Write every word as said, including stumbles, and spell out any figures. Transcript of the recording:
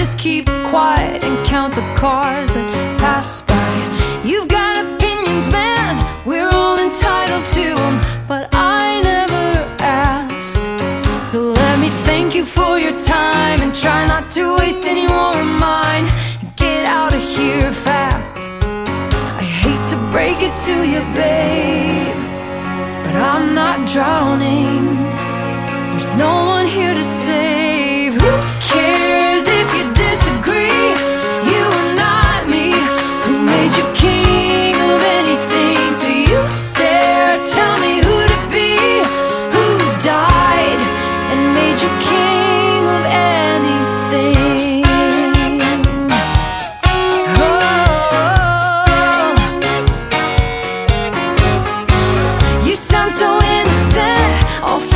just keep quiet and count the cars that pass by. You've got opinions, man, we're all entitled to them, but I never asked. So let me thank you for your time, and try not to waste any more of mine. Get out of here fast. I hate to break it to you, babe, but I'm not drowning. There's no one here to save. Who cares if you disagree? You are not me. Who made you king of anything? So you dare tell me who to be? Who died and made you king of anything? Oh, you sound so innocent, all